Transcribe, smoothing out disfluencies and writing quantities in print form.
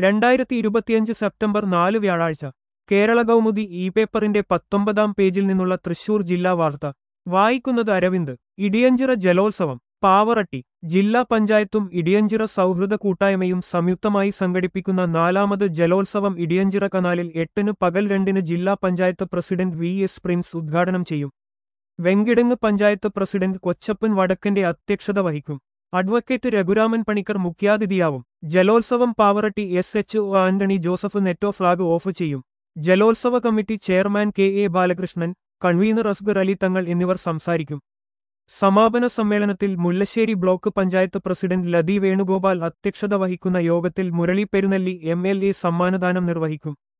2025 September 4 വ്യാഴാഴ്ച Kerala Kaumudi E പേപ്പറിന്റെ 19-ാം പേജിൽ നിന്നുള്ള തൃശൂർ ജില്ലാ വാർത്ത വായിക്കുന്നത് അരവിന്ദ്. ഇടിയഞ്ചിറ ജലോത്സവം പാവറട്ടി. ജില്ലാ പഞ്ചായത്തും ഇടിയഞ്ചിറ സൗഹൃദ കൂട്ടായ്മയും സംയുക്തമായി സംഘടിപ്പിക്കുന്ന 4ാമത് ജലോത്സവം ഇടിയഞ്ചിറ കനാലിൽ 8-ന് പകൽ 2-ന് ജില്ലാ പഞ്ചായത്ത് പ്രസിഡന്റ് VS പ്രിൻസ് ഉദ്ഘാടനം ചെയ്യും. വെങ്കിടങ്ങ് പഞ്ചായത്ത് പ്രസിഡന്റ് കൊച്ചപ്പൻ വടക്കന്റെ അധ്യക്ഷത വഹിക്കും. അഡ്വക്കേറ്റ് രഘുരാമൻ പണിക്കർ മുഖ്യാതിഥിയാവും. ജലോത്സവം Pavaratti SHO Antony Joseph Netto flag off ചെയ്യും. ജലോത്സവ committee chairman KA Balakrishnan, convener Asgar Ali Thangal എന്നിവർ സംസാരിക്കും. സമാപന സമ്മേളനത്തിൽ മുല്ലശ്ശേരി ബ്ലോക്ക് പഞ്ചായത്ത് പ്രസിഡന്റ് ലതി വേണുഗോപാൽ അധ്യക്ഷത വഹിക്കുന്ന യോഗത്തിൽ മുരളി പെരുന്നെല്ലി MLA സമ്മാനദാനം നിർവഹിക്കും.